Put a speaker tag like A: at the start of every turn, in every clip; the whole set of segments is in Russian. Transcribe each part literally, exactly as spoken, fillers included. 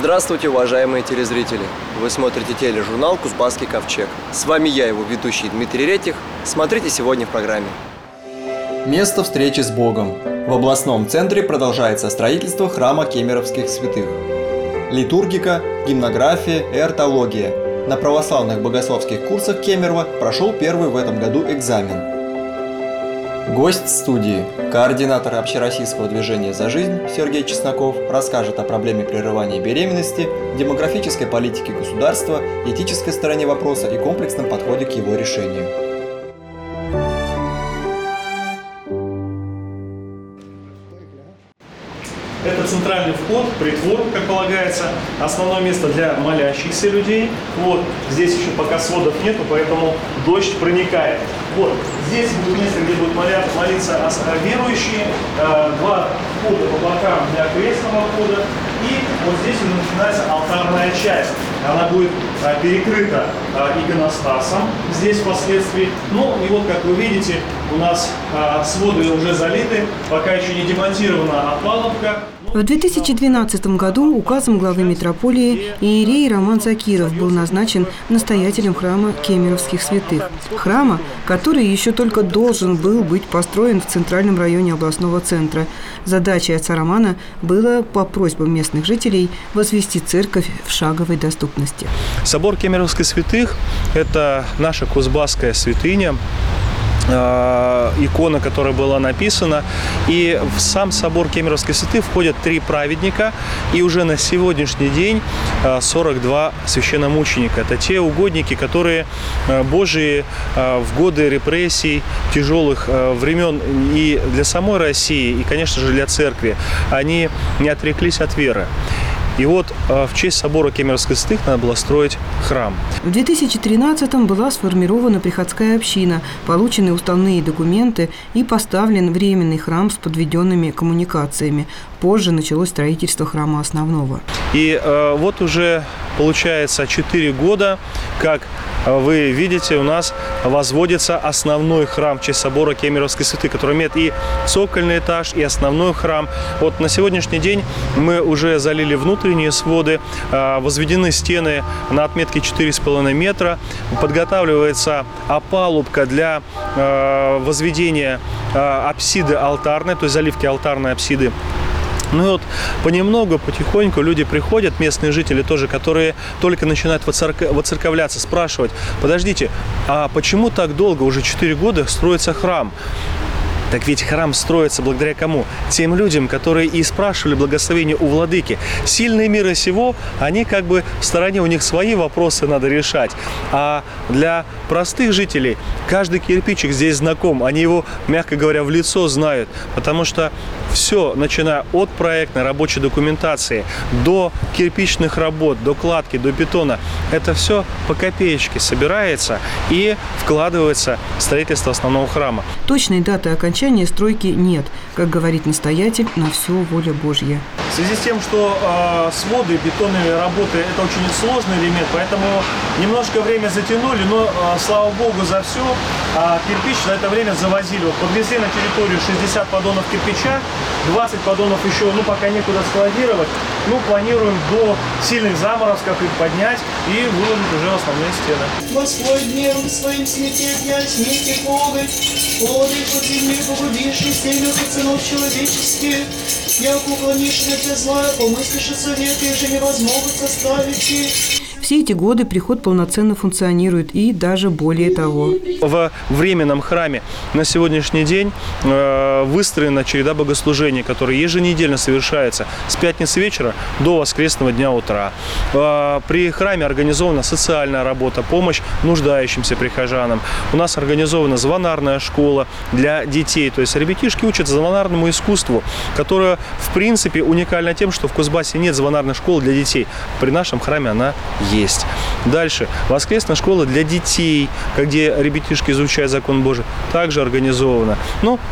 A: Здравствуйте, уважаемые телезрители! Вы смотрите тележурнал «Кузбасский ковчег». С вами я, его ведущий Дмитрий Ретих. Смотрите сегодня в программе. Место встречи с Богом. В областном центре продолжается строительство храма кемеровских святых. Литургика, гимнография и ортология. На православных богословских курсах Кемерово прошел первый в этом году экзамен. Гость студии, координатор общероссийского движения «За жизнь» Сергей Чесноков расскажет о проблеме прерывания беременности, демографической политике государства, этической стороне вопроса и комплексном подходе к его решению.
B: Это центральный вход, притвор, как полагается, основное место для молящихся людей. Вот, здесь еще пока сводов нету, поэтому дождь проникает. Вот, здесь будет место, где будут моляться, молиться верующие, два входа по бокам для крестного входа, и вот здесь уже начинается алтарная часть. Она будет перекрыта иконостасом здесь впоследствии. Ну и вот, как вы видите, у нас своды уже залиты, пока еще не демонтирована опалубка.
C: В две тысячи двенадцатом году указом главы митрополии иерей Роман Закиров был назначен настоятелем храма Кемеровских святых. Храма, который еще только должен был быть построен в центральном районе областного центра. Задачей отца Романа было по просьбам местных жителей возвести церковь в шаговой доступности.
B: Собор Кемеровских святых – это наша кузбасская святыня, икона, которая была написана. И в сам собор Кемеровских святых входят три праведника и уже на сегодняшний день сорок два священномученика. Это те угодники, которые Божии в годы репрессий, тяжелых времен и для самой России, и, конечно же, для церкви, они не отреклись от веры. И вот в честь собора Кемеровских святых надо было строить храм.
C: В две тысячи тринадцатом была сформирована приходская община, получены уставные документы и поставлен временный храм с подведенными коммуникациями. Позже началось строительство храма основного.
B: И э, вот уже получается четыре года, как вы видите, у нас возводится основной храм в честь собора Кемеровских святых, который имеет и цокольный этаж, и основной храм. Вот на сегодняшний день мы уже залили внутренние своды, возведены стены на отметке четыре с половиной метра, подготавливается опалубка для возведения апсиды алтарной, то есть заливки алтарной апсиды. Ну и вот понемногу, потихоньку люди приходят, местные жители тоже, которые только начинают воцерковляться, спрашивать: подождите, а почему так долго, уже четыре года строится храм? Так ведь храм строится благодаря кому? Тем людям, которые и спрашивали благословение у владыки. Сильные мира сего, они как бы в стороне, у них свои вопросы надо решать. А для простых жителей каждый кирпичик здесь знаком. Они его, мягко говоря, в лицо знают. Потому что все, начиная от проектной рабочей документации до кирпичных работ, до кладки, до бетона, это все по копеечке собирается и вкладывается в строительство основного храма.
C: Точной даты окончания стройки нет. Как говорит настоятель, на все воля Божья.
B: В связи с тем, что э, своды, бетонные работы – это очень сложный элемент, поэтому немножко время затянули, но, э, слава Богу, за все. А кирпич за это время завозили. Вот подвезли на территорию шестьдесят поддонов кирпича, двадцать поддонов еще, ну, пока некуда складировать. Ну, планируем до сильных заморозков их поднять и выложить уже основные стены.
D: Господь гневом своим смете князь мести Бога, плоды под земли погубивший семя сынов человеческих, як уклонишь для зла, помыслишь о совете, же невозможно составить их.
C: Все эти годы приход полноценно функционирует и даже более того.
B: В временном храме на сегодняшний день э, выстроена череда богослужений, которые еженедельно совершаются с пятницы вечера до воскресного дня утра. Э, при храме организована социальная работа, помощь нуждающимся прихожанам. У нас организована звонарная школа для детей. То есть ребятишки учатся звонарному искусству, которое в принципе уникально тем, что в Кузбассе нет звонарной школы для детей. При нашем храме она есть. Есть. Дальше. Воскресная школа для детей, где ребятишки изучают закон Божий, также организована. Ну,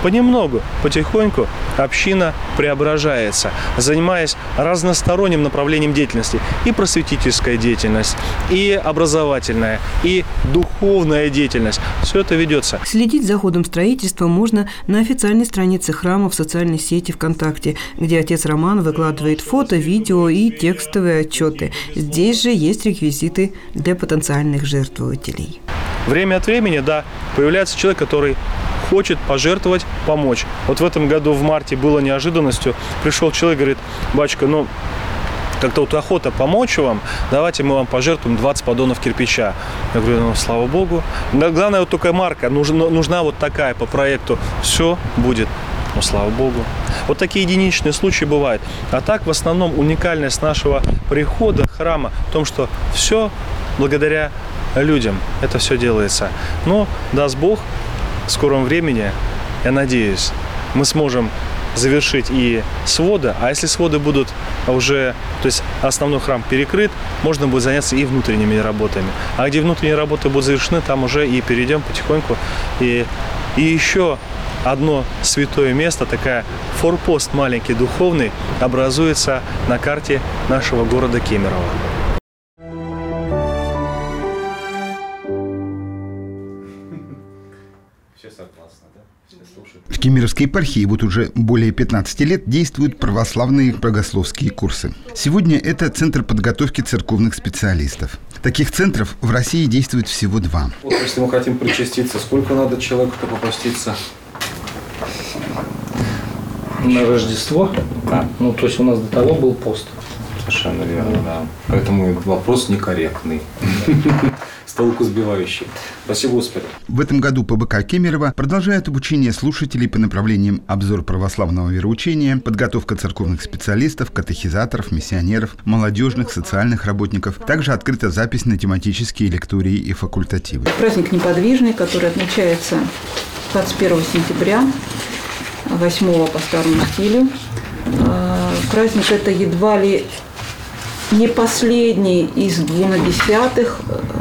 B: понемногу, потихоньку община преображается, занимаясь разносторонним направлением деятельности. И просветительская деятельность, и образовательная, и духовная деятельность. Все это ведется.
C: Следить за ходом строительства можно на официальной странице храма в социальной сети ВКонтакте, где отец Роман выкладывает фото, видео и текстовые отчеты. Здесь же есть реквизиты для потенциальных жертвователей.
B: Время от времени, да, появляется человек, который хочет пожертвовать, помочь. Вот в этом году в марте было неожиданностью. Пришел человек, говорит: батюшка, ну, как-то вот охота помочь вам, давайте мы вам пожертвуем двадцать поддонов кирпича. Я говорю: ну, слава Богу. Главное, вот только марка, нужна, нужна вот такая по проекту. Все будет. Ну, слава Богу. Вот такие единичные случаи бывают. А так, в основном, уникальность нашего прихода, храма в том, что все благодаря людям это все делается. Но, даст Бог, в скором времени, я надеюсь, мы сможем завершить и своды, а если своды будут уже, то есть основной храм перекрыт, можно будет заняться и внутренними работами. А где внутренние работы будут завершены, там уже и перейдем потихоньку. И, и еще одно святое место, такая форпост маленький духовный, образуется на карте нашего города Кемерово.
E: В Кемеровской епархии вот уже более пятнадцати лет действуют православные богословские курсы. Сегодня это центр подготовки церковных специалистов. Таких центров в России действует всего два.
F: Вот если мы хотим причаститься, сколько надо человеку-то попаститься?
G: На Рождество? А, ну, то есть у нас до того был пост.
F: Совершенно верно, да. Поэтому вопрос некорректный. С толку сбивающий. Спасибо, Господи.
E: В этом году ПБК Кемерово продолжает обучение слушателей по направлениям обзор православного вероучения, подготовка церковных специалистов, катехизаторов, миссионеров, молодежных, социальных работников. Также открыта запись на тематические лектории и факультативы.
H: Праздник неподвижный, который отмечается двадцать первого сентября, восьмого по старому стилю. Праздник это едва ли не последний из двунадесятых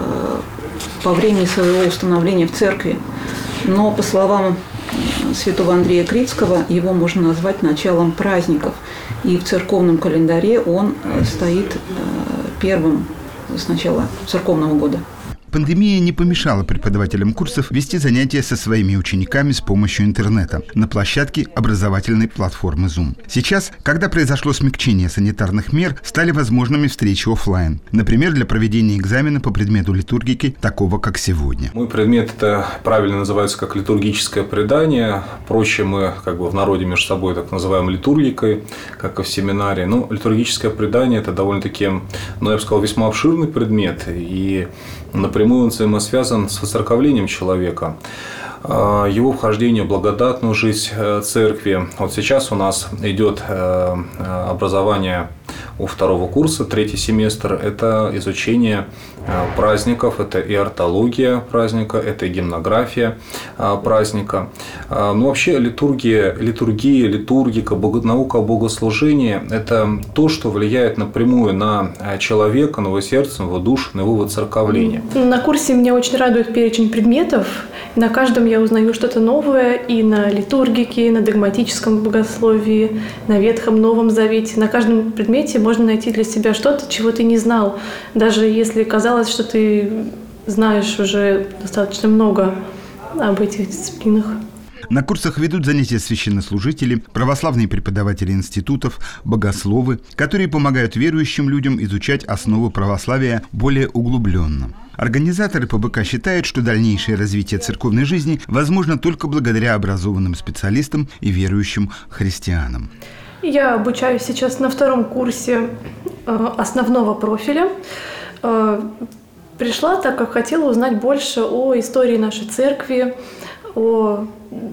H: по времени своего установления в церкви. Но, по словам святого Андрея Критского, его можно назвать началом праздников. И в церковном календаре он стоит первым с начала церковного года.
E: Пандемия не помешала преподавателям курсов вести занятия со своими учениками с помощью интернета на площадке образовательной платформы Zoom. Сейчас, когда произошло смягчение санитарных мер, стали возможными встречи офлайн. Например, для проведения экзамена по предмету литургики, такого как сегодня.
F: Мой предмет это правильно называется как литургическое предание. Проще мы как бы в народе между собой так называем литургикой, как и в семинаре. Ну, литургическое предание это довольно-таки, ну, я бы сказал, весьма обширный предмет. И напрямую он взаимосвязан с воцерковлением человека, его вхождение в благодатную жизнь церкви. Вот сейчас у нас идет образование у второго курса, третий семестр. Это изучение праздников, это и ортология праздника, это и гимнография праздника. Ну, вообще литургия, литургия, литургика, наука о богослужении – это то, что влияет напрямую на человека, на его сердце, на его душу, на его воцерковление.
I: На курсе меня очень радует перечень предметов. На каждом я узнаю что-то новое и на литургике, и на догматическом богословии, на Ветхом, Новом Завете. На каждом предмете можно найти для себя что-то, чего ты не знал. Даже если казалось, что ты знаешь уже достаточно много об этих дисциплинах.
E: На курсах ведут занятия священнослужители, православные преподаватели институтов, богословы, которые помогают верующим людям изучать основы православия более углубленно. Организаторы ПБК считают, что дальнейшее развитие церковной жизни возможно только благодаря образованным специалистам и верующим христианам.
I: Я обучаюсь сейчас на втором курсе основного профиля. Пришла, так как хотела узнать больше о истории нашей церкви, о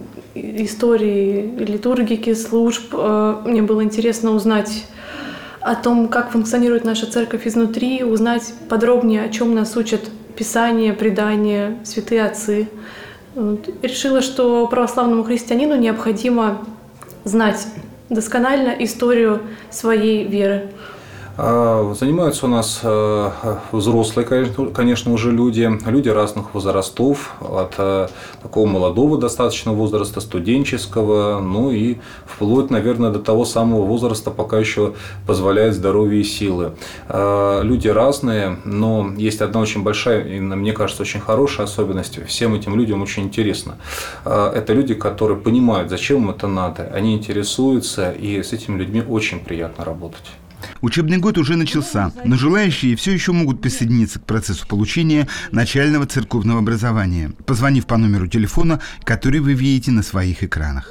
I: истории литургики, служб. Мне было интересно узнать о том, как функционирует наша церковь изнутри, узнать подробнее, о чем нас учат Писание, предания, святые отцы. Решила, что православному христианину необходимо знать досконально историю своей веры.
F: Занимаются у нас взрослые, конечно, уже люди, люди разных возрастов, от такого молодого достаточно возраста, студенческого, ну и вплоть, наверное, до того самого возраста, пока еще позволяет здоровье и силы. Люди разные, но есть одна очень большая и, мне кажется, очень хорошая особенность. Всем этим людям очень интересно. Это люди, которые понимают, зачем им это надо, они интересуются, и с этими людьми очень приятно работать.
E: Учебный год уже начался, но желающие все еще могут присоединиться к процессу получения начального церковного образования, позвонив по номеру телефона, который вы видите на своих экранах.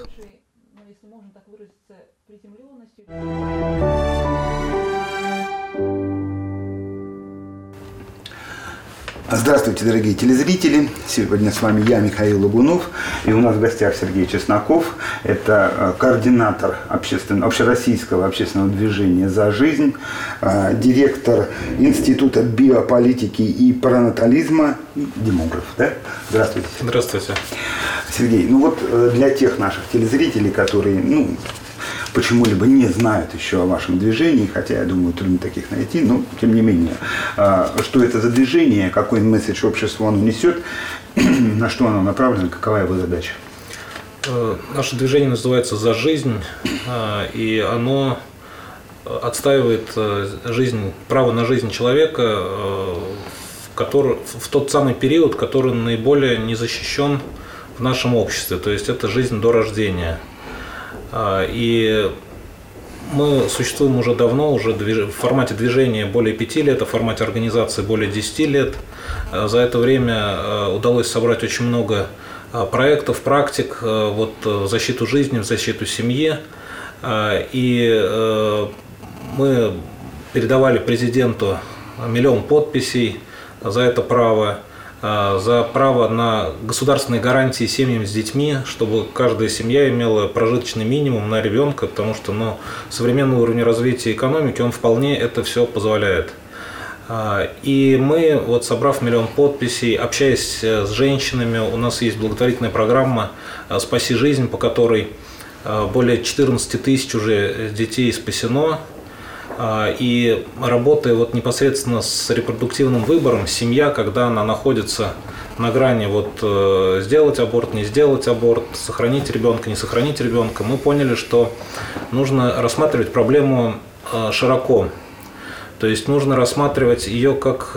E: Здравствуйте, дорогие телезрители! Сегодня с вами я, Михаил Лагунов, и у нас в гостях Сергей Чесноков. Это координатор общественного, общероссийского общественного движения «За жизнь», директор Института биополитики и паранатализма, демограф, да? Здравствуйте.
F: Здравствуйте.
E: Сергей, ну вот для тех наших телезрителей, которые, ну, почему-либо не знают еще о вашем движении, хотя, я думаю, трудно таких найти, но тем не менее, что это за движение, какой месседж обществу оно несет, на что оно направлено, какова его задача?
G: Наше движение называется «За жизнь», и оно отстаивает жизнь, право на жизнь человека в, который, в тот самый период, который наиболее не защищен в нашем обществе, то есть это жизнь до рождения. И мы существуем уже давно, уже в формате движения более пяти лет, а в формате организации более десяти лет. За это время удалось собрать очень много проектов, практик вот, в защиту жизни, в защиту семьи. И мы передавали президенту миллион подписей за это право. За право на государственные гарантии семьям с детьми, чтобы каждая семья имела прожиточный минимум на ребенка, потому что ну, современный уровень развития экономики, он вполне это все позволяет. И мы, вот собрав миллион подписей, общаясь с женщинами, у нас есть благотворительная программа «Спаси жизнь», по которой более четырнадцати тысяч уже детей спасено. И работая вот непосредственно с репродуктивным выбором, семья, когда она находится на грани вот, сделать аборт, не сделать аборт, сохранить ребенка, не сохранить ребенка, мы поняли, что нужно рассматривать проблему широко. То есть нужно рассматривать ее как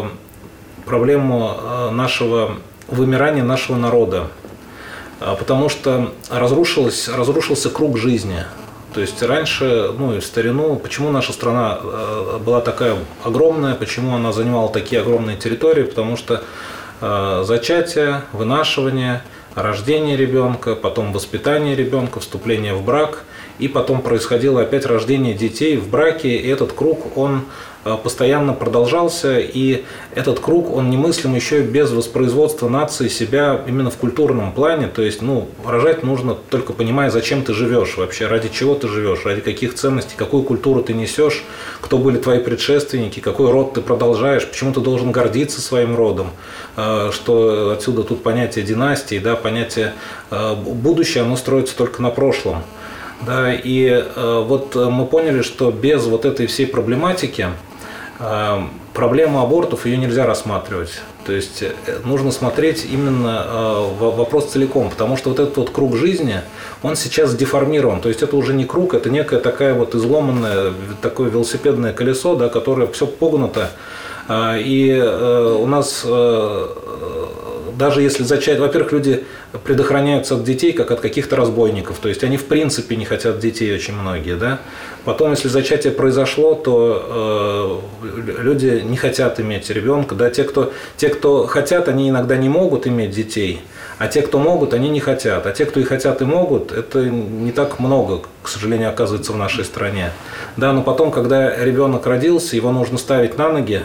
G: проблему нашего вымирания нашего народа, потому что разрушилось, разрушился круг жизни. То есть раньше, ну и в старину, почему наша страна была такая огромная, почему она занимала такие огромные территории, потому что зачатие, вынашивание, рождение ребенка, потом воспитание ребенка, вступление в брак, и потом происходило опять рождение детей в браке, и этот круг, он постоянно продолжался, и этот круг, он немыслим еще и без воспроизводства нации себя именно в культурном плане, то есть, ну, рожать нужно только понимая, зачем ты живешь вообще, ради чего ты живешь, ради каких ценностей, какую культуру ты несешь, кто были твои предшественники, какой род ты продолжаешь, почему ты должен гордиться своим родом, что отсюда тут понятие династии, да, понятие будущее, оно строится только на прошлом. Да, и э, вот мы поняли, что без вот этой всей проблематики э, проблему абортов ее нельзя рассматривать. То есть э, нужно смотреть именно э, вопрос целиком, потому что вот этот вот круг жизни, он сейчас деформирован. То есть это уже не круг, это некая такая вот изломанное, такое велосипедное колесо, да, которое все погнуто. Э, и э, у нас... Э, Даже если зачать, во-первых, люди предохраняются от детей, как от каких-то разбойников, то есть они в принципе не хотят детей, очень многие, да. Потом, если зачатие произошло, то э, люди не хотят иметь ребенка, да. Те кто, те, кто хотят, они иногда не могут иметь детей, а те, кто могут, они не хотят. А те, кто и хотят, и могут, это не так много, к сожалению, оказывается в нашей стране. Да, но потом, когда ребенок родился, его нужно ставить на ноги.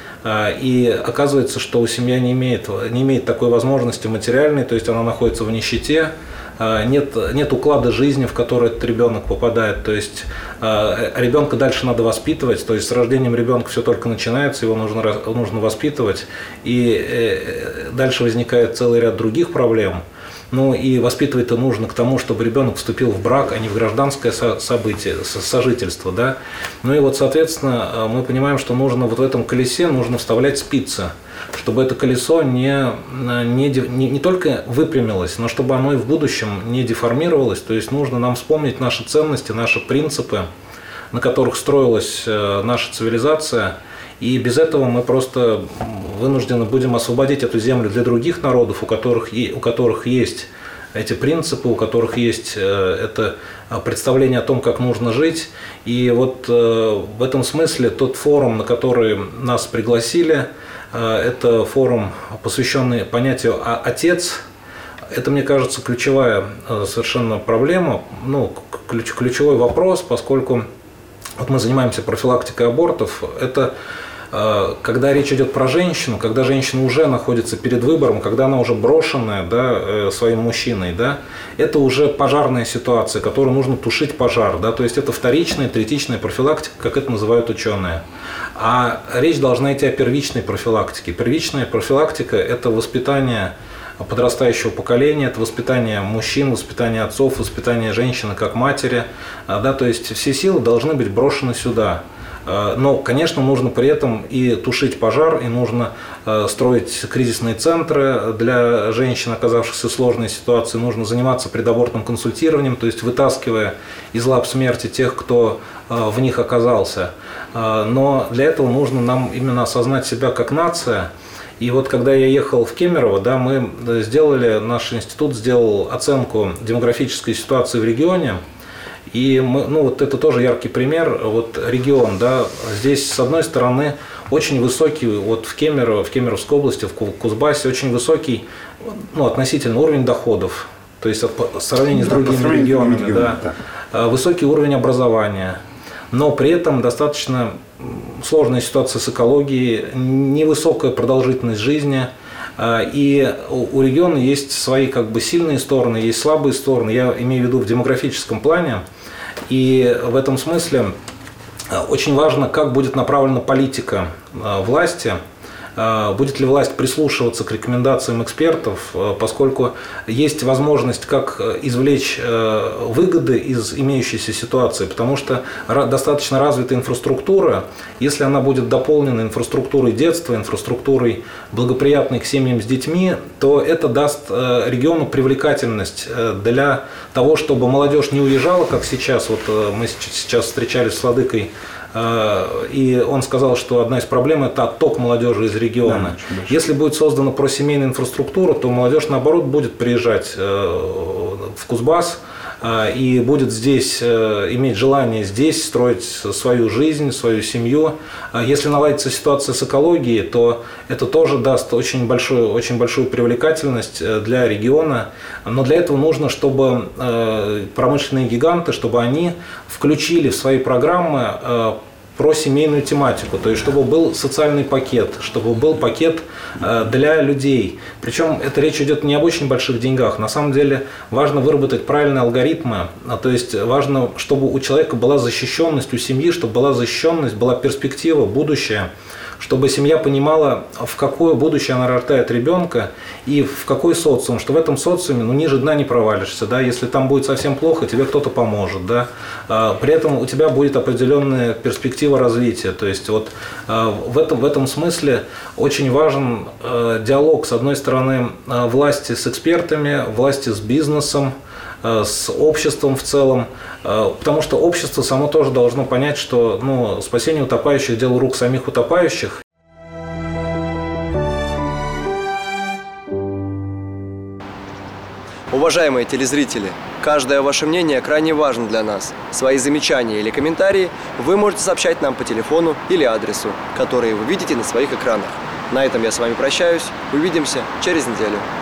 G: И оказывается, что семья не имеет, не имеет такой возможности материальной, то есть она находится в нищете, нет, нет уклада жизни, в который этот ребенок попадает, то есть ребенка дальше надо воспитывать, то есть с рождением ребенка все только начинается, его нужно, нужно воспитывать, и дальше возникает целый ряд других проблем. Ну и воспитывать-то нужно к тому, чтобы ребенок вступил в брак, а не в гражданское событие, сожительство, да. Ну и вот, соответственно, мы понимаем, что нужно вот в этом колесе нужно вставлять спицы, чтобы это колесо не, не, не, не только выпрямилось, но чтобы оно и в будущем не деформировалось. То есть нужно нам вспомнить наши ценности, наши принципы, на которых строилась наша цивилизация. И без этого мы просто вынуждены будем освободить эту землю для других народов, у которых, у которых есть эти принципы, у которых есть это представление о том, как нужно жить. И вот в этом смысле тот форум, на который нас пригласили, это форум, посвященный понятию «отец». Это, мне кажется, ключевая совершенно проблема, ну, ключ, ключевой вопрос, поскольку вот мы занимаемся профилактикой абортов. Это когда речь идет про женщину, когда женщина уже находится перед выбором, когда она уже брошенная, да, своим мужчиной, да, это уже пожарная ситуация, которую нужно тушить пожар. Да, то есть это вторичная, третичная профилактика, как это называют ученые. А речь должна идти о первичной профилактике. Первичная профилактика – это воспитание подрастающего поколения, это воспитание мужчин, воспитание отцов, воспитание женщины как матери. Да, то есть все силы должны быть брошены сюда. Но, конечно, нужно при этом и тушить пожар, и нужно строить кризисные центры для женщин, оказавшихся в сложной ситуации. Нужно заниматься предабортным консультированием, то есть вытаскивая из лап смерти тех, кто в них оказался. Но для этого нужно нам именно осознать себя как нация. И вот когда я ехал в Кемерово, да, мы сделали, наш институт сделал оценку демографической ситуации в регионе. И мы, ну, вот это тоже яркий пример, вот регион, да, здесь с одной стороны очень высокий, вот в Кемерово, в Кемеровской области, в Кузбассе очень высокий, ну, относительно уровень доходов, то есть по сравнению с другими регионами, регионами да, да. Высокий уровень образования, но при этом достаточно сложная ситуация с экологией, невысокая продолжительность жизни. И у региона есть свои как бы сильные стороны, есть слабые стороны, я имею в виду в демографическом плане. И в этом смысле очень важно, как будет направлена политика власти, будет ли власть прислушиваться к рекомендациям экспертов, поскольку есть возможность как извлечь выгоды из имеющейся ситуации, потому что достаточно развитая инфраструктура, если она будет дополнена инфраструктурой детства, инфраструктурой благоприятной к семьям с детьми, то это даст региону привлекательность для того, чтобы молодежь не уезжала, как сейчас. Вот мы сейчас встречались с владыкой, и он сказал, что одна из проблем – это отток молодежи из региона. Да, если будет создана просемейная инфраструктура, то молодежь, наоборот, будет приезжать в Кузбасс и будет здесь иметь желание здесь строить свою жизнь, свою семью. Если наладится ситуация с экологией, то это тоже даст очень большую, очень большую привлекательность для региона. Но для этого нужно, чтобы промышленные гиганты, чтобы они включили в свои программы про семейную тематику, то есть чтобы был социальный пакет, чтобы был пакет для людей. Причем это речь идет не об очень больших деньгах. На самом деле важно выработать правильные алгоритмы, то есть важно, чтобы у человека была защищенность, у семьи, чтобы была защищенность, была перспектива, будущее, чтобы семья понимала, в какое будущее она рождает ребенка и в какой социум, что в этом социуме ну, ниже дна не провалишься, да, если там будет совсем плохо, тебе кто-то поможет, да, при этом у тебя будет определенная перспектива развития, то есть вот в этом, в этом смысле очень важен диалог, с одной стороны, власти с экспертами, власти с бизнесом, с обществом в целом, потому что общество само тоже должно понять, что ну, спасение утопающих – дело рук самих утопающих.
A: Уважаемые телезрители, каждое ваше мнение крайне важно для нас. Свои замечания или комментарии вы можете сообщать нам по телефону или адресу, которые вы видите на своих экранах. На этом я с вами прощаюсь. Увидимся через неделю.